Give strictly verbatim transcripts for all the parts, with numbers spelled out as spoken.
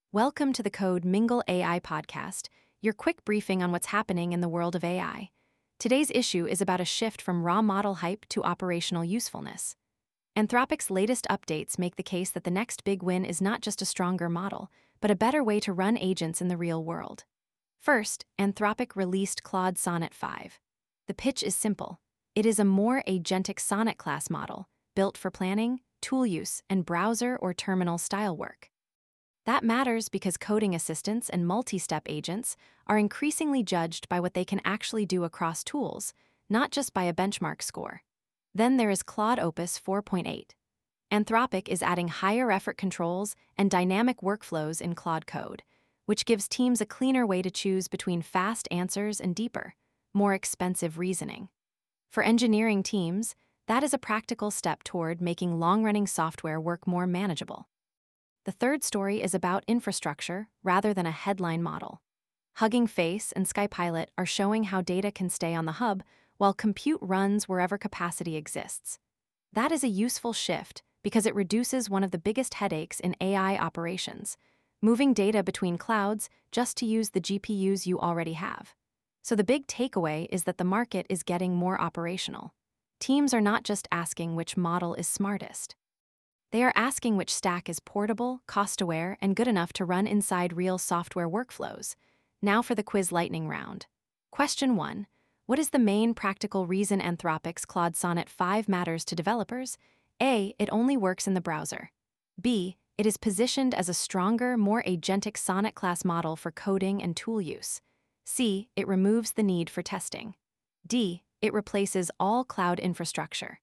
Welcome to the Code Mingle A I podcast, your quick briefing on what's happening in the world of A I. Today's issue is about a shift from raw model hype to operational usefulness. Anthropic's latest updates make the case that the next big win is not just a stronger model, but a better way to run agents in the real world. First, Anthropic released Claude Sonnet five. The pitch is simple. It is a more agentic Sonnet-class model, built for planning, tool use, and browser or terminal style work. That matters because coding assistants and multi-step agents are increasingly judged by what they can actually do across tools, not just by a benchmark score. Then there is Claude Opus four point eight. Anthropic is adding higher effort controls and dynamic workflows in Claude Code, which gives teams a cleaner way to choose between fast answers and deeper, more expensive reasoning. For engineering teams, that is a practical step toward making long-running software work more manageable. The third story is about infrastructure rather than a headline model. Hugging Face and SkyPilot are showing how data can stay on the hub while compute runs wherever capacity exists. That is a useful shift because it reduces one of the biggest headaches in A I operations, moving data between clouds just to use the G P Us you already have. So the big takeaway is that the market is getting more operational. Teams are not just asking which model is smartest. They are asking which stack is portable, cost-aware, and good enough to run inside real software workflows. Now for the quiz lightning round. Question one. What is the main practical reason Anthropic's Claude Sonnet five matters to developers? A. It only works in the browser. B. It is positioned as a stronger, more agentic Sonnet-class model for coding and tool use. C. It removes the need for testing. D. It replaces all cloud infrastructure.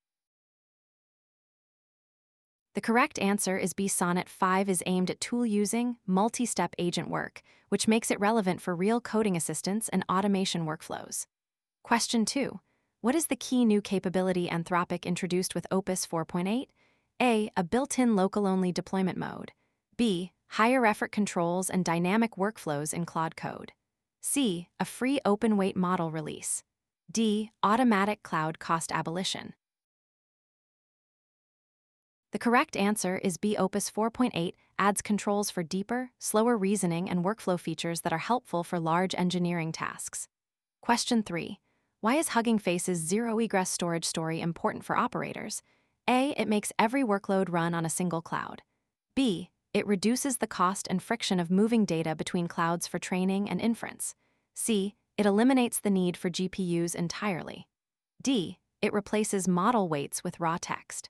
The correct answer is B. Sonnet five is aimed at tool-using, multi-step agent work, which makes it relevant for real coding assistants and automation workflows. Question two. What is the key new capability Anthropic introduced with Opus four point eight? A. A built-in local-only deployment mode. B. Higher effort controls and dynamic workflows in Claude Code. C. A free open-weight model release. D. Automatic cloud cost abolition. The correct answer is B. Opus four point eight adds controls for deeper, slower reasoning and workflow features that are helpful for large engineering tasks. Question three. Why is Hugging Face's zero egress storage story important for operators? A. It makes every workload run on a single cloud. B. It reduces the cost and friction of moving data between clouds for training and inference. C. It eliminates the need for G P Us entirely. D. It replaces model weights with raw text.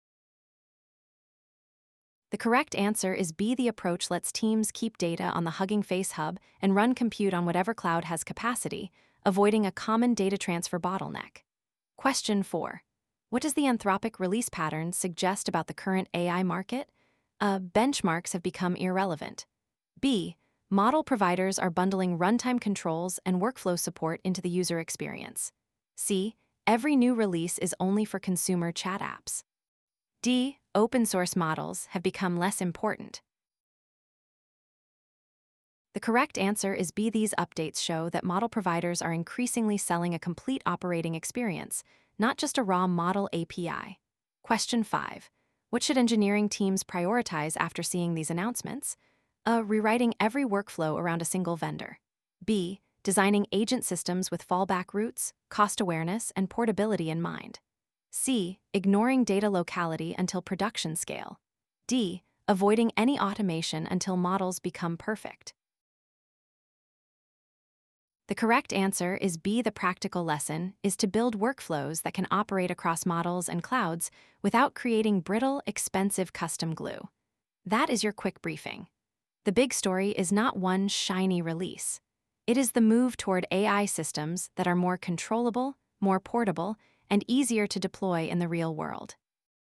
The correct answer is B. The approach lets teams keep data on the Hugging Face hub and run compute on whatever cloud has capacity, avoiding a common data transfer bottleneck. Question four. What does the Anthropic release pattern suggest about the current A I market? A. Benchmarks have become irrelevant. B. Model providers are bundling runtime controls and workflow support into the user experience. C. Every new release is only for consumer chat apps. D. Open-source models have become less important. The correct answer is B. These updates show that model providers are increasingly selling a complete operating experience, not just a raw model A P I. Question five. What should engineering teams prioritize after seeing these announcements? A. Rewriting every workflow around a single vendor. B. Designing agent systems with fallback routes, cost awareness, and portability in mind. C. Ignoring data locality until production scale. D. Avoiding any automation until models become perfect. The correct answer is B. The practical lesson is to build workflows that can operate across models and clouds without creating brittle, expensive custom glue. That is your quick briefing. The big story is not one shiny release. It is the move toward A I systems that are more controllable, more portable, and easier to deploy in the real world.